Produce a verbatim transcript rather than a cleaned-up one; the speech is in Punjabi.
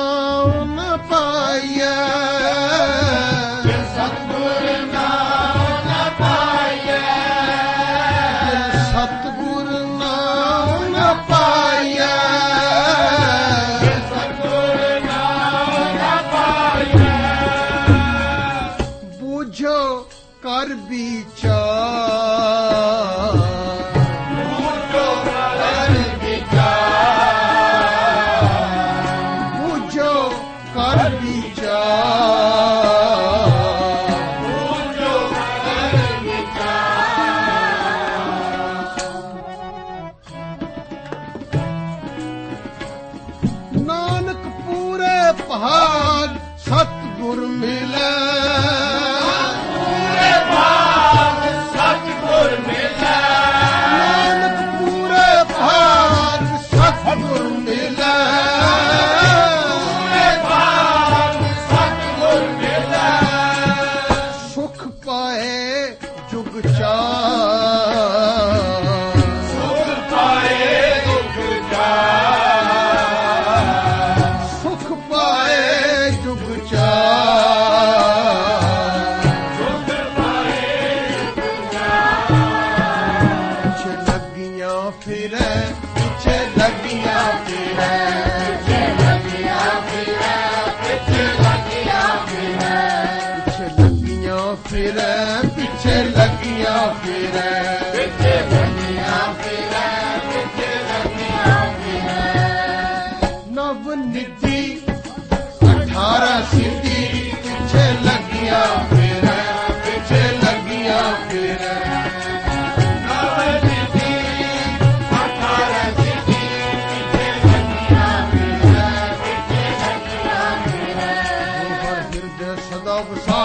ਨਾਮ ਨ ਪਾਈਐ ਸਤਿਗੁਰ ਨਾਮ ਨ ਪਾਈਐ ਸਤਿਗੁਰ ਨਾਮ ਨ ਪਾਈਐ ਸਤਿਗੁਰ ਨਾਮ ਨ ਪਾਈਐ ਬੁਝੋ ਕਰ ਵਿਚਾਰ ਬੁਝੋ ਕਰ ਵਿਚਾਰ ਬੁਝੋ ਕਰ ਵਿਚਾਰ ਬੁਝੋ ਕਰ ਵਿਚਾਰ ਨਾਨਕ ਪੂਰੇ ਭਾਗ ਸਤਿਗੁਰ ਮਿਲੈ ਪੂਰੇ ਭਾਗ ਸਤਿਗੁਰ ਮਿਲੈ ਨਾਨਕ ਪੂਰੇ ਭਾਗ ਸਤਿਗੁਰ ਮਿਲੈ ਪੂਰੇ ਭਾਗ ਸਤਿਗੁਰ ਮਿਲੈ ਸੁਖ ਪਾਏ ਜੁਗ ਚਾਰ ਸੁਖ ਪਾਏ ਦੁਖ ਜਾਰ ਸੁਖ ਪਾਏ ਜੁਗ ਚਾਰ ਸੁਖ ਪਾਏ ਦੁਖ ਜਾਰ ਪਿੱਛੇ ਲੱਗੀਆਂ ਫਿਰੈ ਪਿੱਛੇ ਲੱਗੀਆਂ ਫਿਰੈ ਪਿੱਛੇ ਲੱਗਿਆ ਫਿਰੈ ਪਿੱਛੇ ਲੱਗਿਆ ਫਿਰੈ ਪਿੱਛੇ ਲੱਗੀਆਂ ਫਿਰੈ ਪਿੱਛੇ ਲੱਗੀਆਂ ਫਿਰੈ ਪਿੱਛੇ ਲੱਗਿਆ ਫਿਰੈ ਪਿੱਛੇ ਲੱਗਿਆ ਫਿਰੈ ਨਵ ਨਿਧੀ ਅਠਾਰਾਂ ਸਿੱਧੀ ਪਿੱਛੇ ਲੱਗੀਆਂ ਫਿਰੈ ਪਿੱਛੇ ਲੱਗੀਆਂ ਫਿਰੈ ਨਵ ਨਿਧੀ ਅਠਾਰਾਂ ਸਿੱਧੀ ਪਿੱਛੇ ਲੱਗਿਆ ਫਿਰੈ ਪਿੱਛੇ ਲੱਗਿਆ ਫਿਰੈ ਜੋ ਹਰ ਹਿਰਦੈ ਸਦਾ ਵਸਾ